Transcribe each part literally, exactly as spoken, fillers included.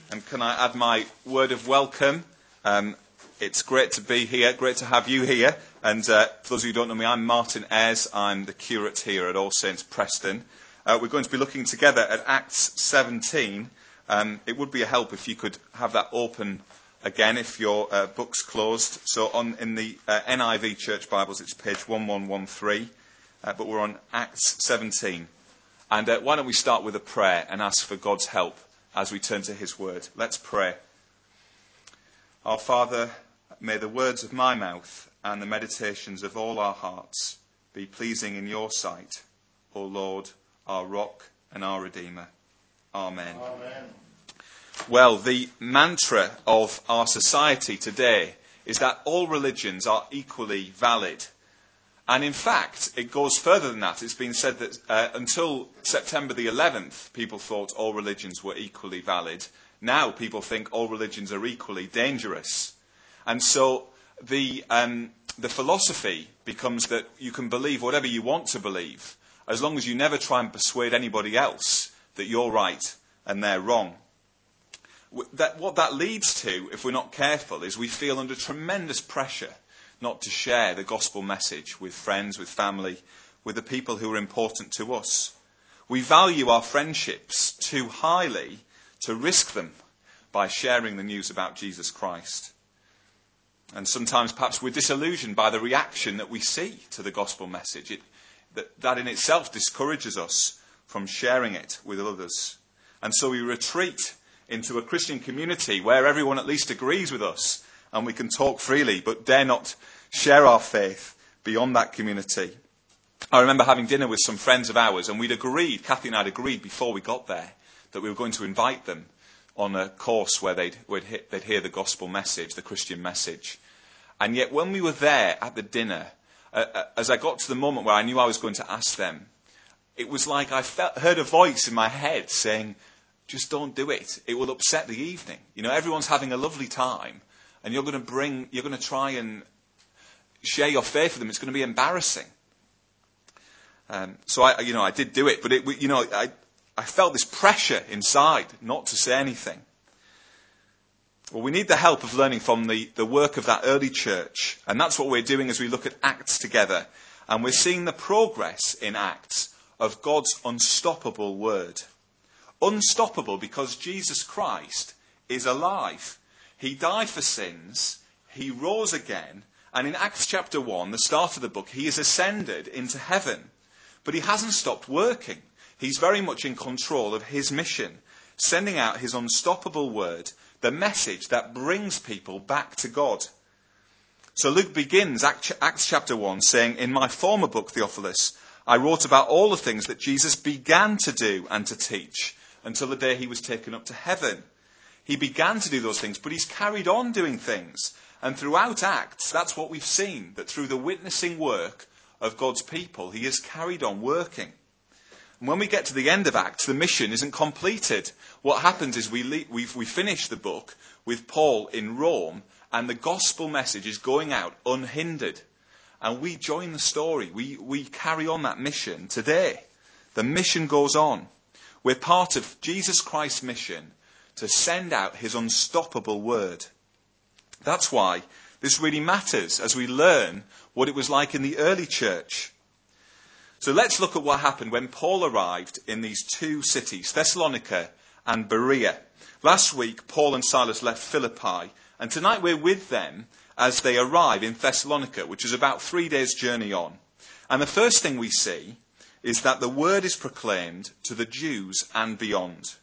And can I add my word of welcome? Um, it's great to be here, great to have you here. And uh, for those of you who don't know me, I'm Martin Ayres. I'm the curate here at All Saints Preston. Uh, we're going to be looking together at Acts seventeen. Um, it would be a help if you could have that open again if your uh, book's closed. So on in the uh, N I V Church Bibles, it's page one one one three. Uh, but we're on Acts seventeen. And uh, why don't we start with a prayer and ask for God's help as we turn to his word. Let's pray. Our Father, may the words of my mouth and the meditations of all our hearts be pleasing in your sight, O Lord, our rock and our Redeemer. Amen. Amen. Well, the mantra of our society today is that all religions are equally valid. And in fact, it goes further than that. It's been said that uh, until September the eleventh, people thought all religions were equally valid. Now people think all religions are equally dangerous. And so the, um, the philosophy becomes that you can believe whatever you want to believe, as long as you never try and persuade anybody else that you're right and they're wrong. That, what that leads to, if we're not careful, is we feel under tremendous pressure not to share the gospel message with friends, with family, with the people who are important to us. We value our friendships too highly to risk them by sharing the news about Jesus Christ. And sometimes perhaps we're disillusioned by the reaction that we see to the gospel message. It, that, that in itself discourages us from sharing it with others. And so we retreat into a Christian community where everyone at least agrees with us and we can talk freely, but dare not share our faith beyond that community. I remember having dinner with some friends of ours, and we'd agreed, Kathy and I'd agreed before we got there, that we were going to invite them on a course where they'd, they'd hear the gospel message, the Christian message. And yet when we were there at the dinner, uh, as I got to the moment where I knew I was going to ask them, it was like I felt, heard a voice in my head saying, just don't do it. It will upset the evening. You know, everyone's having a lovely time. And you're going to bring, you're going to try and share your faith with them. It's going to be embarrassing. Um, so I, you know, I did do it, but it, you know, I, I felt this pressure inside not to say anything. Well, we need the help of learning from the, the work of that early church, and that's what we're doing as we look at Acts together. And we're seeing the progress in Acts of God's unstoppable word. Unstoppable because Jesus Christ is alive. He died for sins, he rose again, and in Acts chapter one, the start of the book, he has ascended into heaven. But he hasn't stopped working. He's very much in control of his mission, sending out his unstoppable word, the message that brings people back to God. So Luke begins Acts chapter one saying, in my former book, Theophilus, I wrote about all the things that Jesus began to do and to teach until the day he was taken up to heaven. He began to do those things, but he's carried on doing things. And throughout Acts, that's what we've seen, that through the witnessing work of God's people, he has carried on working. And when we get to the end of Acts, the mission isn't completed. What happens is we le- we've, we finish the book with Paul in Rome, and the gospel message is going out unhindered. And we join the story. We, we carry on that mission today. The mission goes on. We're part of Jesus Christ's mission to send out his unstoppable word. That's why this really matters as we learn what it was like in the early church. So let's look at what happened when Paul arrived in these two cities, Thessalonica and Berea. Last week, Paul and Silas left Philippi, and tonight we're with them as they arrive in Thessalonica, which is about three days' journey on. And the first thing we see is that the word is proclaimed to the Jews and beyond.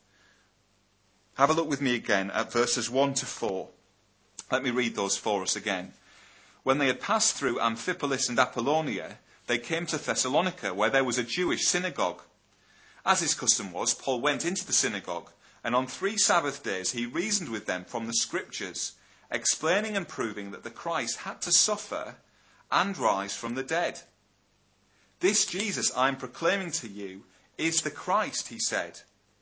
Have a look with me again at verses one to four. Let me read those for us again. When they had passed through Amphipolis and Apollonia, they came to Thessalonica, where there was a Jewish synagogue. As his custom was, Paul went into the synagogue, and on three Sabbath days he reasoned with them from the Scriptures, explaining and proving that the Christ had to suffer and rise from the dead. This Jesus I am proclaiming to you is the Christ, he said.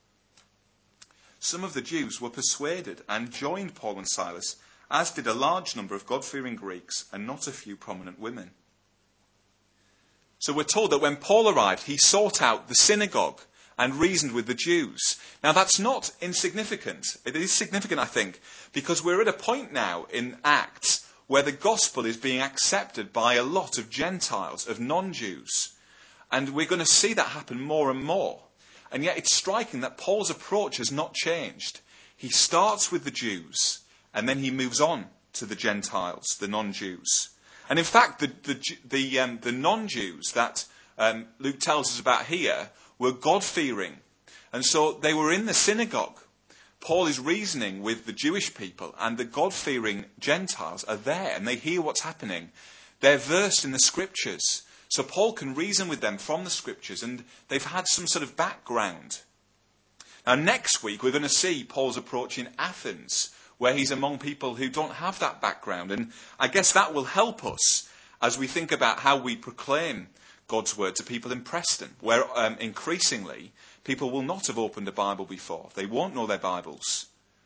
Some of the Jews were persuaded and joined Paul and Silas, as did a large number of God-fearing Greeks and not a few prominent women. So we're told that when Paul arrived, he sought out the synagogue. and reasoned with the Jews. Now that's not insignificant. It is significant, I think, because we're at a point now in Acts where the gospel is being accepted by a lot of Gentiles, of non-Jews. And we're going to see that happen more and more. And yet it's striking that Paul's approach has not changed. He starts with the Jews, and then he moves on to the Gentiles, the non-Jews. And in fact, the the, the, um, the non-Jews that um, Luke tells us about here were God-fearing. And so they were in the synagogue. Paul is reasoning with the Jewish people, and the God-fearing Gentiles are there, and they hear what's happening. They're versed in the Scriptures. So Paul can reason with them from the Scriptures, and they've had some sort of background. Now, next week, we're going to see Paul's approach in Athens, where he's among people who don't have that background. And I guess that will help us as we think about how we proclaim God's word to people in Preston, where um, increasingly people will not have opened a Bible before. They won't know their Bibles.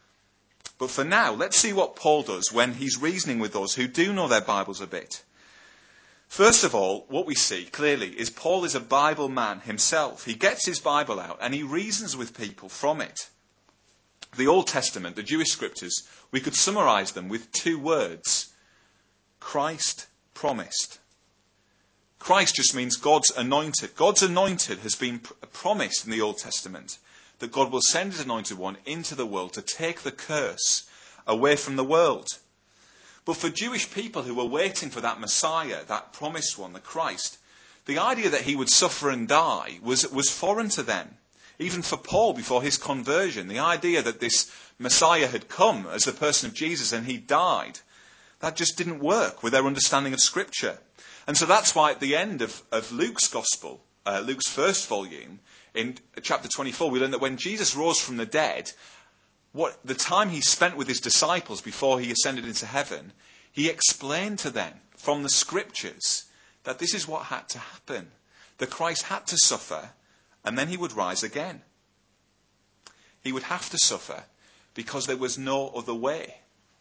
But for now, let's see what Paul does when he's reasoning with those who do know their Bibles a bit. First of all, what we see clearly is Paul is a Bible man himself. He gets his Bible out and he reasons with people from it. The Old Testament, the Jewish scriptures, we could summarize them with two words. Christ promised. Christ just means God's anointed. God's anointed has been pr- promised in the Old Testament that God will send his anointed one into the world to take the curse away from the world. But for Jewish people who were waiting for that Messiah, that promised one, the Christ, the idea that he would suffer and die was, was foreign to them. Even for Paul before his conversion, the idea that this Messiah had come as the person of Jesus and he died, that just didn't work with their understanding of Scripture. And so that's why at the end of, of Luke's Gospel, uh, Luke's first volume, in chapter twenty-four, we learn that when Jesus rose from the dead, what the time he spent with his disciples before he ascended into heaven, he explained to them from the Scriptures that this is what had to happen. That Christ had to suffer, and then he would rise again. He would have to suffer because there was no other way.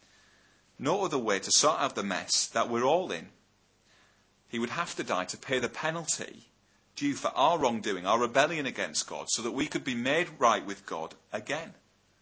No other way to sort out the mess that we're all in. He would have to die to pay the penalty due for our wrongdoing, our rebellion against God, so that we could be made right with God again.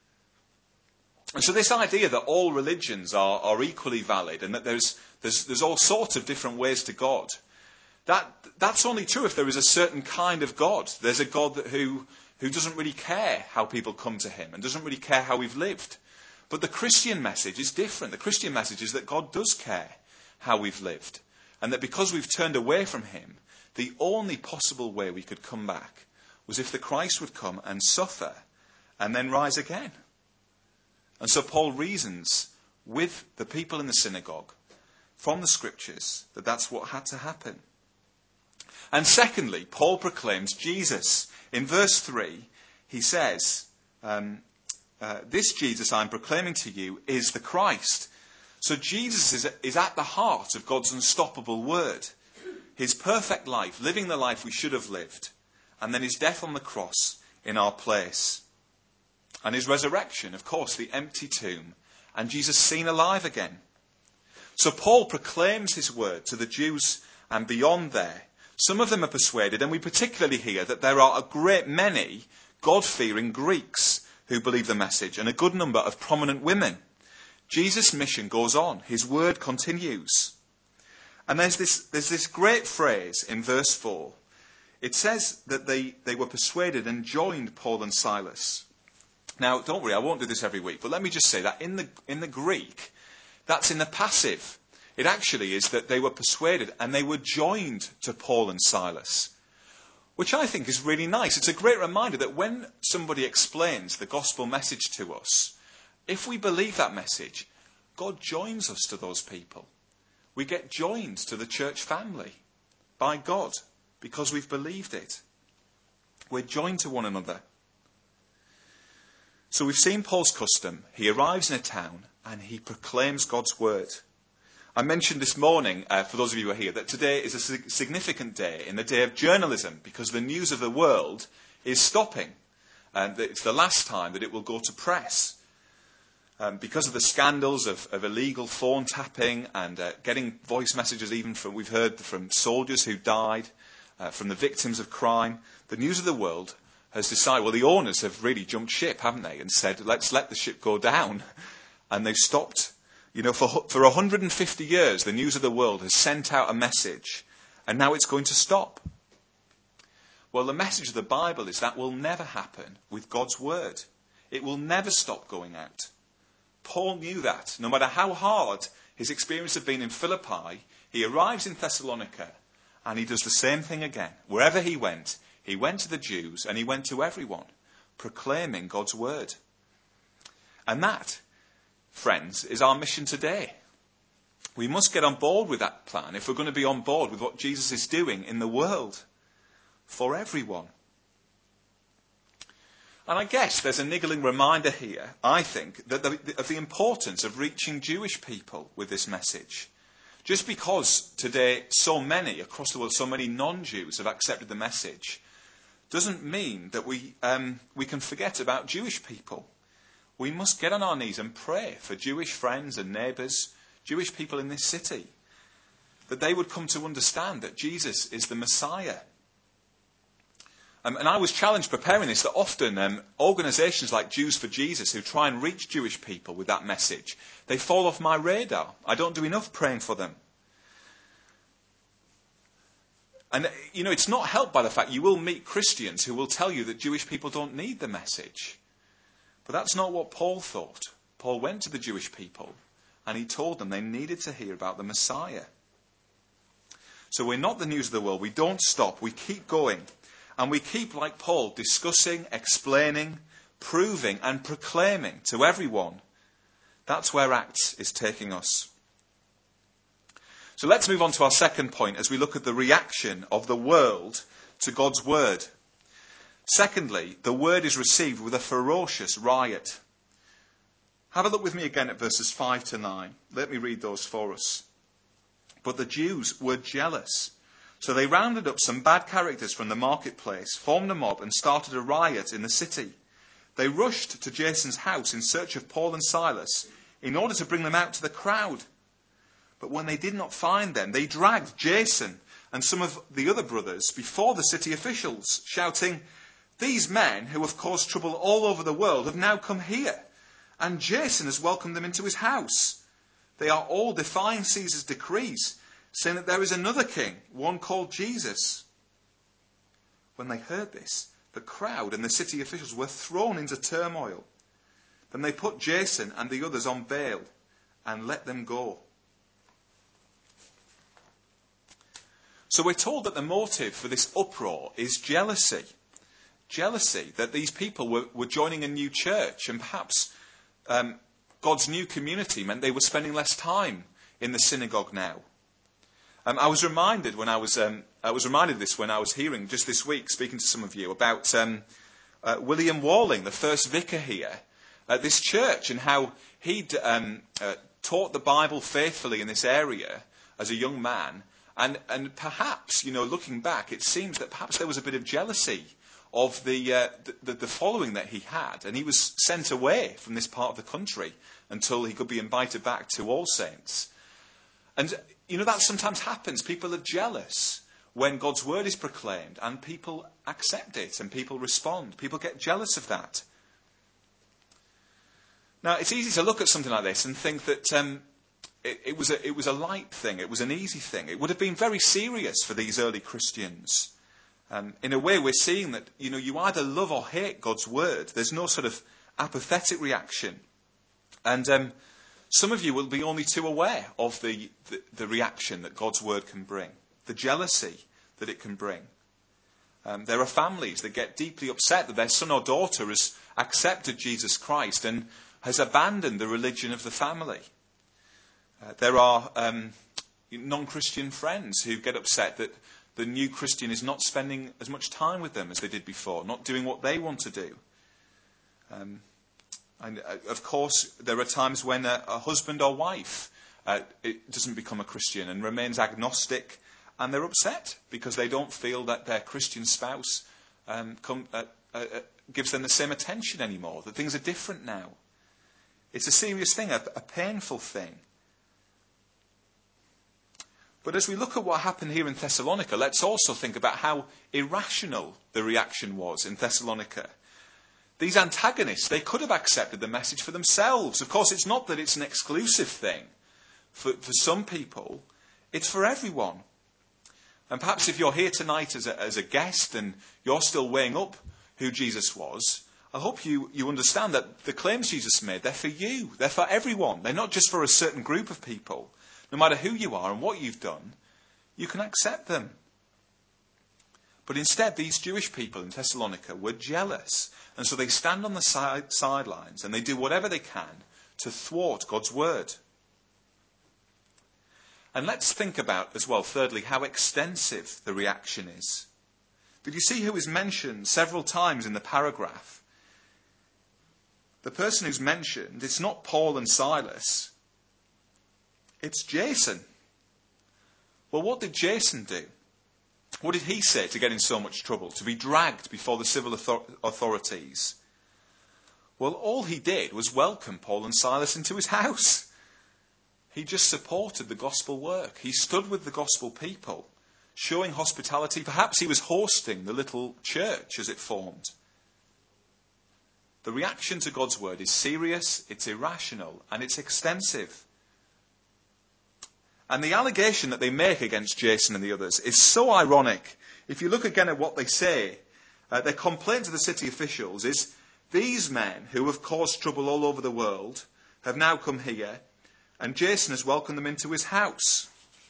And so this idea that all religions are, are equally valid and that there's, there's, there's all sorts of different ways to God, that, that's only true if there is a certain kind of God. There's a God that, who, who doesn't really care how people come to him and doesn't really care how we've lived. But the Christian message is different. The Christian message is that God does care how we've lived. And that because we've turned away from him, the only possible way we could come back was if the Christ would come and suffer and then rise again. And so Paul reasons with the people in the synagogue from the Scriptures that that's what had to happen. And secondly, Paul proclaims Jesus. In verse three, he says, um, uh, this Jesus I'm proclaiming to you is the Christ. So Jesus is, is at the heart of God's unstoppable word. His perfect life, living the life we should have lived. And then his death on the cross in our place. And his resurrection, of course, the empty tomb. And Jesus seen alive again. So Paul proclaims his word to the Jews and beyond there. Some of them are persuaded, and we particularly hear that there are a great many God-fearing Greeks who believe the message, and a good number of prominent women. Jesus' mission goes on. His word continues. And there's this, there's this great phrase in verse four. It says that they, they were persuaded and joined Paul and Silas. Now, don't worry, I won't do this every week, but let me just say that in the, in the Greek, that's in the passive. It actually is that they were persuaded and they were joined to Paul and Silas, which I think is really nice. It's a great reminder that when somebody explains the gospel message to us, if we believe that message, God joins us to those people. We get joined to the church family by God because we've believed it. We're joined to one another. So we've seen Paul's custom. He arrives in a town and he proclaims God's word. I mentioned this morning, uh, for those of you who are here, that today is a significant day in the day of journalism because the news of the world is stopping. And it's the last time that it will go to press. Um, because of the scandals of, of illegal phone tapping and uh, getting voice messages even from, we've heard from soldiers who died, uh, from the victims of crime, the news of the world has decided, well, the owners have really jumped ship, haven't they, and said, let's let the ship go down. And they've stopped. You know, for, for one hundred fifty years, the News of the World has sent out a message, and now it's going to stop. Well, the message of the Bible is that will never happen with God's word. It will never stop going out. Paul knew that. No matter how hard his experience had been in Philippi, he arrives in Thessalonica, and he does the same thing again. Wherever he went, he went to the Jews, and he went to everyone, proclaiming God's word. And that, friends, is our mission today. We must get on board with that plan if we're going to be on board with what Jesus is doing in the world for everyone. And I guess there's a niggling reminder here, I think, that the, of the importance of reaching Jewish people with this message. Just because today so many across the world, so many non-Jews have accepted the message, doesn't mean that we um, we can forget about Jewish people. We must get on our knees and pray for Jewish friends and neighbours, Jewish people in this city, that they would come to understand that Jesus is the Messiah. Um, and I was challenged preparing this that often um, organisations like Jews for Jesus who try and reach Jewish people with that message, they fall off my radar. I don't do enough praying for them. And, you know, it's not helped by the fact you will meet Christians who will tell you that Jewish people don't need the message. But that's not what Paul thought. Paul went to the Jewish people and he told them they needed to hear about the Messiah. So we're not the news of the world. We don't stop. We keep going. And we keep, like Paul, discussing, explaining, proving and proclaiming to everyone. That's where Acts is taking us. So let's move on to our second point as we look at the reaction of the world to God's word. Secondly, the word is received with a ferocious riot. Have a look with me again at verses five to nine. Let me read those for us. But the Jews were jealous. So they rounded up some bad characters from the marketplace, formed a mob and started a riot in the city. They rushed to Jason's house in search of Paul and Silas in order to bring them out to the crowd. But when they did not find them, they dragged Jason and some of the other brothers before the city officials, shouting, "These men who have caused trouble all over the world have now come here, and Jason has welcomed them into his house. They are all defying Caesar's decrees, saying that there is another king, one called Jesus." When they heard this, the crowd and the city officials were thrown into turmoil. Then they put Jason and the others on bail and let them go. So we're told that the motive for this uproar is jealousy. Jealousy that these people were, were joining a new church, and perhaps um, God's new community meant they were spending less time in the synagogue now. Um, I was reminded when I was um, I was reminded of this when I was hearing just this week, speaking to some of you, about um, uh, William Walling, the first vicar here at this church, and how he'd um, uh, taught the Bible faithfully in this area as a young man. And, and perhaps, you know, looking back, it seems that perhaps there was a bit of jealousy of the, uh, the, the following that he had. And he was sent away from this part of the country until he could be invited back to All Saints. And, you know, that sometimes happens. People are jealous when God's word is proclaimed and people accept it and people respond. People get jealous of that. Now, it's easy to look at something like this and think that um, it, it, was a, it was a light thing. It was an easy thing. It would have been very serious for these early Christians. Um, in a way, we're seeing that, you know, you either love or hate God's word. There's no sort of apathetic reaction. And um, some of you will be only too aware of the, the, the reaction that God's word can bring, the jealousy that it can bring. Um, there are families that get deeply upset that their son or daughter has accepted Jesus Christ and has abandoned the religion of the family. Uh, there are um, non-Christian friends who get upset that the new Christian is not spending as much time with them as they did before, not doing what they want to do. Um, and uh, of course, there are times when a, a husband or wife uh, it doesn't become a Christian and remains agnostic, and they're upset because they don't feel that their Christian spouse um, come, uh, uh, uh, gives them the same attention anymore, that things are different now. It's a serious thing, a, a painful thing. But as we look at what happened here in Thessalonica, let's also think about how irrational the reaction was in Thessalonica. These antagonists, they could have accepted the message for themselves. Of course, it's not that it's an exclusive thing for, for some people. It's for everyone. And perhaps if you're here tonight as a, as a guest and you're still weighing up who Jesus was, I hope you, you understand that the claims Jesus made, they're for you. They're for everyone. They're not just for a certain group of people. No matter who you are and what you've done, you can accept them. But instead, these Jewish people in Thessalonica were jealous. And so they stand on the side, sidelines and they do whatever they can to thwart God's word. And let's think about as well, thirdly, how extensive the reaction is. Did you see who is mentioned several times in the paragraph? The person who's mentioned, it's not Paul and Silas. It's Jason. Well, what did Jason do? What did he say to get in so much trouble, to be dragged before the civil author- authorities? Well, all he did was welcome Paul and Silas into his house. He just supported the gospel work. He stood with the gospel people, showing hospitality. Perhaps he was hosting the little church as it formed. The reaction to God's word is serious, it's irrational, and it's extensive. And the allegation that they make against Jason and the others is so ironic. If you look again at what they say, uh, their complaint to the city officials is, these men who have caused trouble all over the world have now come here, and Jason has welcomed them into his house.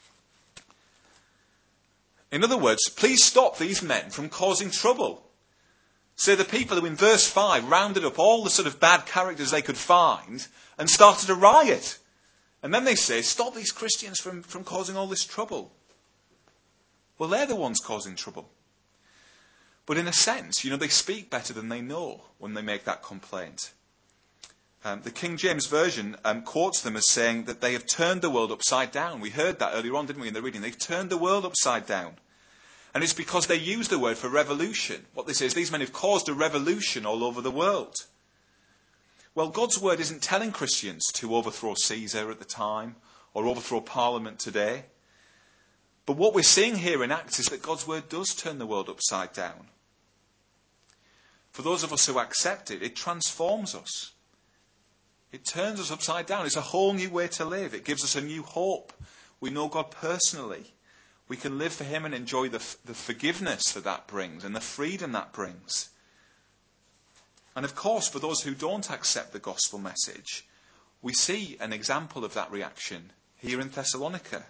In other words, please stop these men from causing trouble. So the people who in verse five rounded up all the sort of bad characters they could find and started a riot. And then they say, stop these Christians from, from causing all this trouble. Well, they're the ones causing trouble. But in a sense, you know, they speak better than they know when they make that complaint. Um, the King James Version um, quotes them as saying that they have turned the world upside down. We heard that earlier on, didn't we, in the reading? They've turned the world upside down. And it's because they use the word for revolution. What they say is these men have caused a revolution all over the world. Well, God's word isn't telling Christians to overthrow Caesar at the time or overthrow Parliament today. But what we're seeing here in Acts is that God's word does turn the world upside down. For those of us who accept it, it transforms us. It turns us upside down. It's a whole new way to live. It gives us a new hope. We know God personally. We can live for him and enjoy the, the forgiveness that that brings and the freedom that brings. And of course, for those who don't accept the gospel message, we see an example of that reaction here in Thessalonica.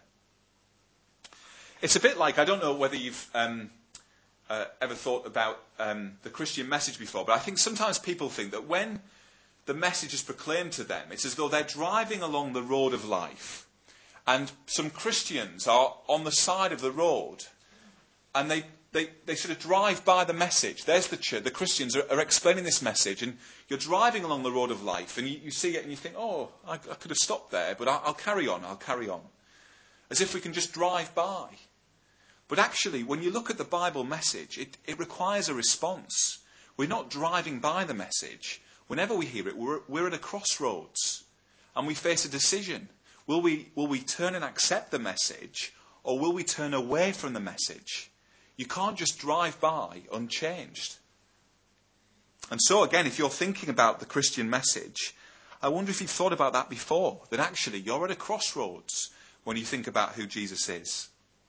It's a bit like, I don't know whether you've um, uh, ever thought about um, the Christian message before, but I think sometimes people think that when the message is proclaimed to them, it's as though they're driving along the road of life, and some Christians are on the side of the road, and they They, they sort of drive by the message. There's the church. The Christians are, are explaining this message, and you're driving along the road of life, and you, you see it, and you think, oh, I, I could have stopped there, but I'll, I'll carry on, I'll carry on. As if we can just drive by. But actually, when you look at the Bible message, it, it requires a response. We're not driving by the message. Whenever we hear it, we're, we're at a crossroads, and we face a decision. Will we, will we turn and accept the message, or will we turn away from the message? You can't just drive by unchanged. And so again, if you're thinking about the Christian message, I wonder if you've thought about that before, that actually you're at a crossroads when you think about who Jesus is.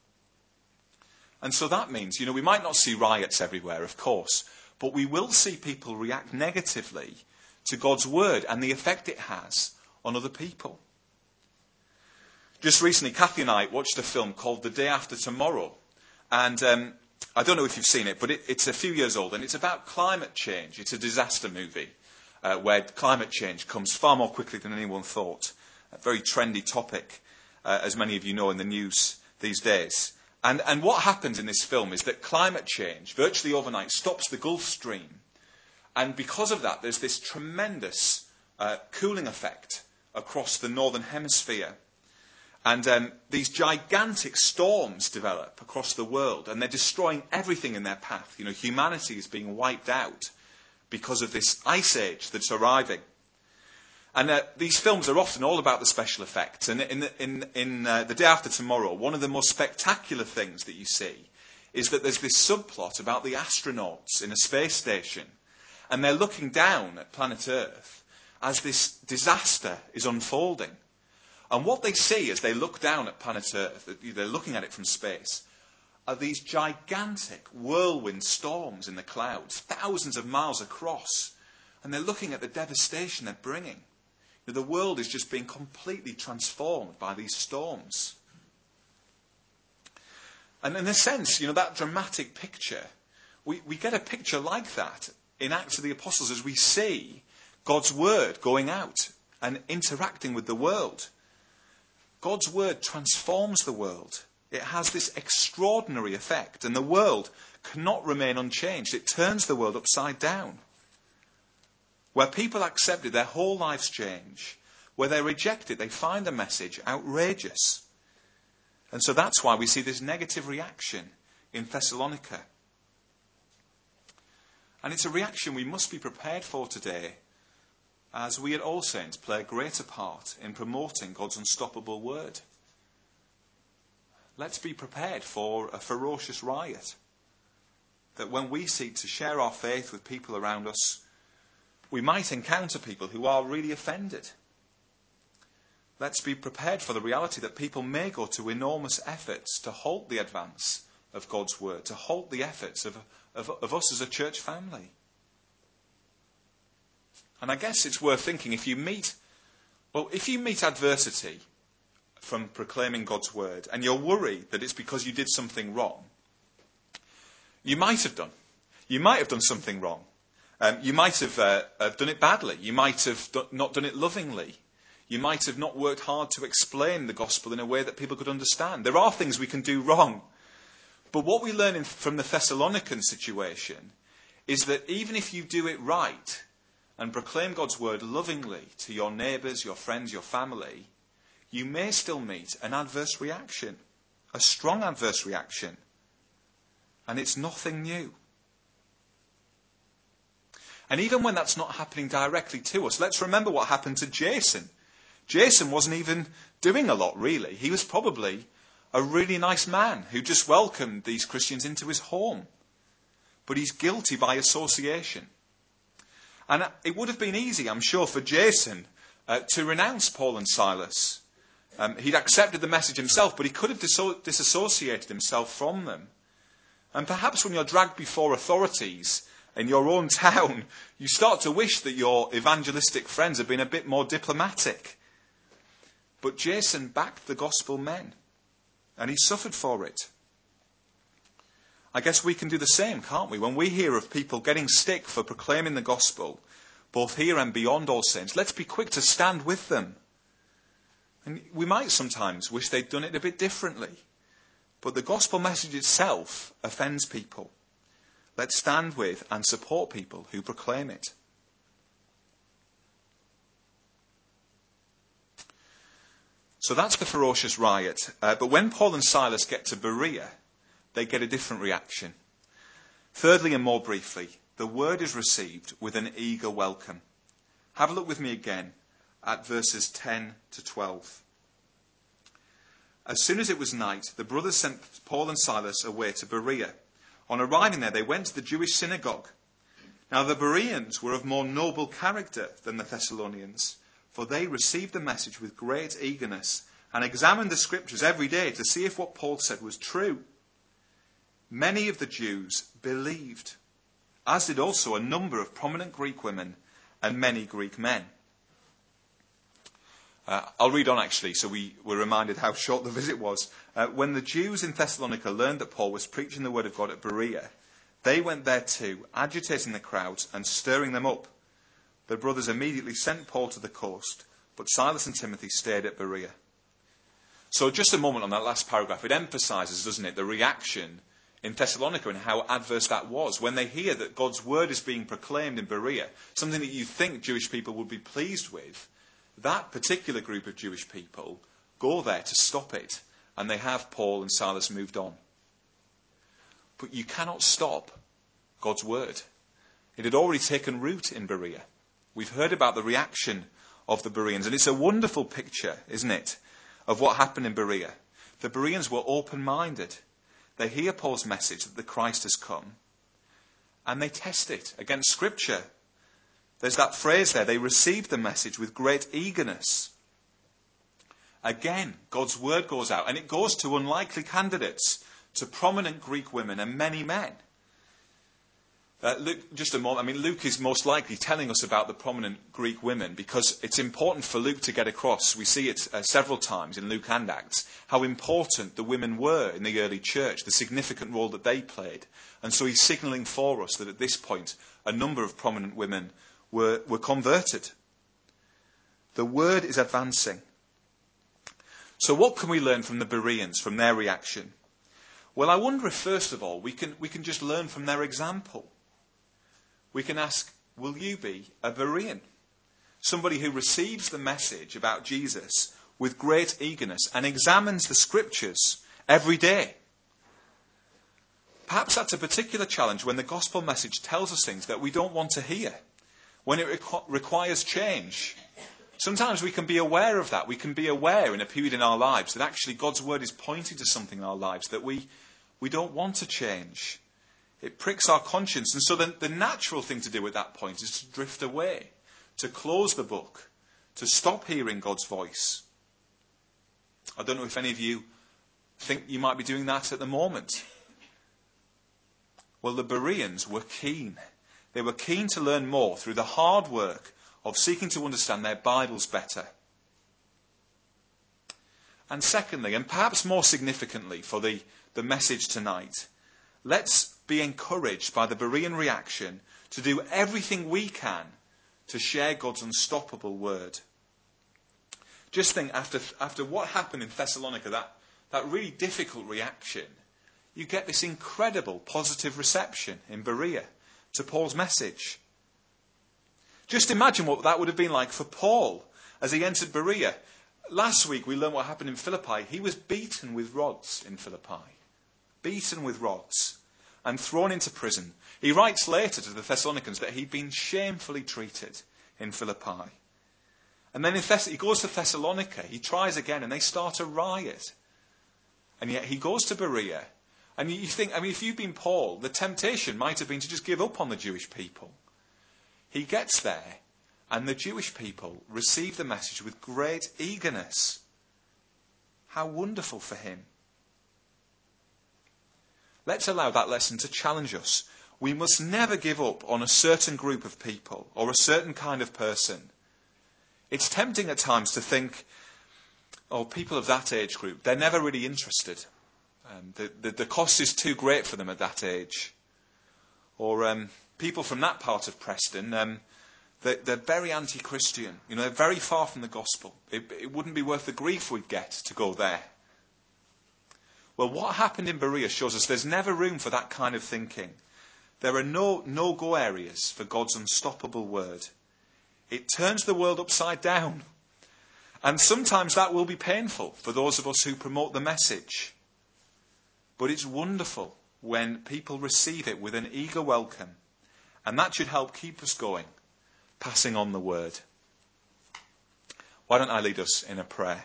And so that means, you know, we might not see riots everywhere, of course, but we will see people react negatively to God's word and the effect it has on other people. Just recently, Kathy and I watched a film called The Day After Tomorrow. And um, I don't know if you've seen it, but it, it's a few years old, and it's about climate change. It's a disaster movie uh, where climate change comes far more quickly than anyone thought. A very trendy topic, uh, as many of you know, in the news these days. And, and what happens in this film is that climate change, virtually overnight, stops the Gulf Stream. And because of that, there's this tremendous uh, cooling effect across the northern hemisphere. And um, these gigantic storms develop across the world, and they're destroying everything in their path. You know, humanity is being wiped out because of this ice age that's arriving. And uh, these films are often all about the special effects. And in, the, in, in uh, The Day After Tomorrow, one of the most spectacular things that you see is that there's this subplot about the astronauts in a space station. And they're looking down at planet Earth as this disaster is unfolding. And what they see as they look down at planet Earth, they're looking at it from space, are these gigantic whirlwind storms in the clouds, thousands of miles across. And they're looking at the devastation they're bringing. The world is just being completely transformed by these storms. And in a sense, you know, that dramatic picture, we, we get a picture like that in Acts of the Apostles as we see God's word going out and interacting with the world. God's word transforms the world. It has this extraordinary effect, and the world cannot remain unchanged. It turns the world upside down. Where people accept it, their whole lives change. Where they reject it, they find the message outrageous. And so that's why we see this negative reaction in Thessalonica. And it's a reaction we must be prepared for today, as we at All Saints play a greater part in promoting God's unstoppable word. Let's be prepared for a ferocious riot. That when we seek to share our faith with people around us, we might encounter people who are really offended. Let's be prepared for the reality that people may go to enormous efforts to halt the advance of God's word, to halt the efforts of, of, of us as a church family. And I guess it's worth thinking, if you meet, well, if you meet adversity from proclaiming God's word, and you're worried that it's because you did something wrong, you might have done. You might have done something wrong. Um, you might have, uh, have done it badly. You might have do- not done it lovingly. You might have not worked hard to explain the gospel in a way that people could understand. There are things we can do wrong. But what we learn in, from the Thessalonican situation is that even if you do it right and proclaim God's word lovingly to your neighbours, your friends, your family, you may still meet an adverse reaction, a strong adverse reaction. And it's nothing new. And even when that's not happening directly to us, let's remember what happened to Jason. Jason wasn't even doing a lot, really. He was probably a really nice man who just welcomed these Christians into his home. But he's guilty by association. And it would have been easy, I'm sure, for Jason uh, to renounce Paul and Silas. Um, he'd accepted the message himself, but he could have disso- disassociated himself from them. And perhaps when you're dragged before authorities in your own town, you start to wish that your evangelistic friends had been a bit more diplomatic. But Jason backed the gospel men, and he suffered for it. I guess we can do the same, can't we? When we hear of people getting stick for proclaiming the gospel, both here and beyond All Saints, let's be quick to stand with them. And we might sometimes wish they'd done it a bit differently. But the gospel message itself offends people. Let's stand with and support people who proclaim it. So that's the ferocious riot. Uh, but when Paul and Silas get to Berea, they get a different reaction. Thirdly, and more briefly, the word is received with an eager welcome. Have a look with me again at verses ten to twelve. As soon as it was night, the brothers sent Paul and Silas away to Berea. On arriving there, they went to the Jewish synagogue. Now the Bereans were of more noble character than the Thessalonians, for they received the message with great eagerness and examined the scriptures every day to see if what Paul said was true. Many of the Jews believed, as did also a number of prominent Greek women and many Greek men. Uh, I'll read on actually, so we were reminded how short the visit was. Uh, when the Jews in Thessalonica learned that Paul was preaching the word of God at Berea, they went there too, agitating the crowds and stirring them up. The brothers immediately sent Paul to the coast, but Silas and Timothy stayed at Berea. So just a moment on that last paragraph. It emphasises, doesn't it, the reaction in Thessalonica and how adverse that was. When they hear that God's word is being proclaimed in Berea, something that you think Jewish people would be pleased with, that particular group of Jewish people go there to stop it, and they have Paul and Silas moved on. But you cannot stop God's word. It had already taken root in Berea. We've heard about the reaction of the Bereans. And it's a wonderful picture, isn't it, of what happened in Berea. The Bereans were open-minded. They hear Paul's message that the Christ has come, and they test it against Scripture. There's that phrase there, they received the message with great eagerness. Again, God's word goes out, and it goes to unlikely candidates, to prominent Greek women and many men. Uh, Luke, just a moment, I mean, Luke is most likely telling us about the prominent Greek women because it's important for Luke to get across. We see it uh, several times in Luke and Acts, how important the women were in the early church, the significant role that they played. And so he's signalling for us that at this point, a number of prominent women were, were converted. The word is advancing. So what can we learn from the Bereans, from their reaction? Well, I wonder if, first of all, we can, we can just learn from their example. We can ask, will you be a Berean? Somebody who receives the message about Jesus with great eagerness and examines the Scriptures every day. Perhaps that's a particular challenge when the gospel message tells us things that we don't want to hear, when it requ- requires change. Sometimes we can be aware of that. We can be aware in a period in our lives that actually God's word is pointing to something in our lives that we, we don't want to change. It pricks our conscience. And so the, the natural thing to do at that point is to drift away, to close the book, to stop hearing God's voice. I don't know if any of you think you might be doing that at the moment. Well, the Bereans were keen. They were keen to learn more through the hard work of seeking to understand their Bibles better. And secondly, and perhaps more significantly for the, the message tonight, let's be encouraged by the Berean reaction to do everything we can to share God's unstoppable word. Just think, after after what happened in Thessalonica, that, that really difficult reaction, you get this incredible positive reception in Berea to Paul's message. Just imagine what that would have been like for Paul as he entered Berea. Last week we learned what happened in Philippi. He was beaten with rods in Philippi. Beaten with rods and thrown into prison. He writes later to the Thessalonians that he'd been shamefully treated in Philippi. And then in Thess- he goes to Thessalonica. He tries again and they start a riot. And yet he goes to Berea. And you think, I mean, if you'd been Paul, the temptation might have been to just give up on the Jewish people. He gets there, and the Jewish people receive the message with great eagerness. How wonderful for him. Let's allow that lesson to challenge us. We must never give up on a certain group of people or a certain kind of person. It's tempting at times to think, oh, people of that age group, they're never really interested. Um, the, the, the cost is too great for them at that age. Or um, people from that part of Preston, um, they're, they're very anti-Christian. You know, they're very far from the gospel. It, it wouldn't be worth the grief we'd get to go there. Well, what happened in Berea shows us there's never room for that kind of thinking. There are no no-go areas for God's unstoppable word. It turns the world upside down. And sometimes that will be painful for those of us who promote the message. But it's wonderful when people receive it with an eager welcome. And that should help keep us going, passing on the word. Why don't I lead us in a prayer?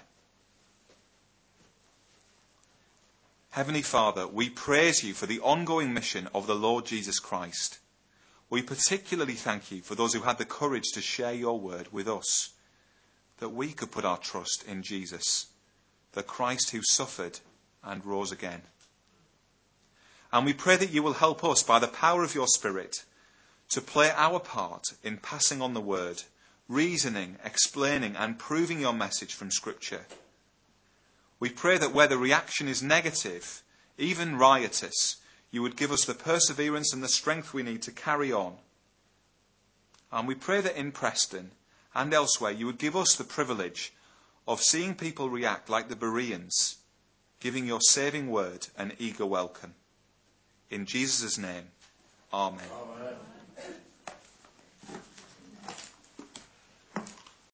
Heavenly Father, we praise you for the ongoing mission of the Lord Jesus Christ. We particularly thank you for those who had the courage to share your word with us, that we could put our trust in Jesus, the Christ who suffered and rose again. And we pray that you will help us by the power of your Spirit to play our part in passing on the word, reasoning, explaining and proving your message from Scripture. We pray that where the reaction is negative, even riotous, you would give us the perseverance and the strength we need to carry on. And we pray that in Preston and elsewhere you would give us the privilege of seeing people react like the Bereans, giving your saving word an eager welcome. In Jesus' name, Amen. Amen.